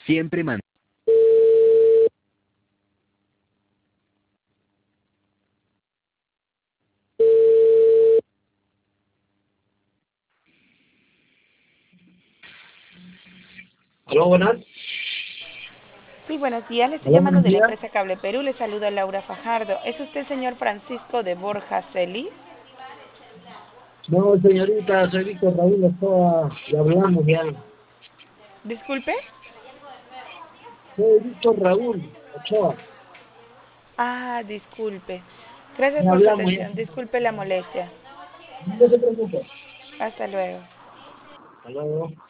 Siempre man. Aló, buenas. Sí, buenos días. Le estoy Aló, llamando buenos de la días. empresa Cable Perú. Le saluda Laura Fajardo. ¿Es usted el señor Francisco de Borja Celis? No, señorita, soy Víctor Raúl Ochoa. Le hablamos ya. Disculpe. Soy Víctor Raúl Ochoa. Ah, disculpe. Gracias Le por su hablamos ya. atención. Disculpe la molestia. No se preocupe. Hasta luego. Hasta luego.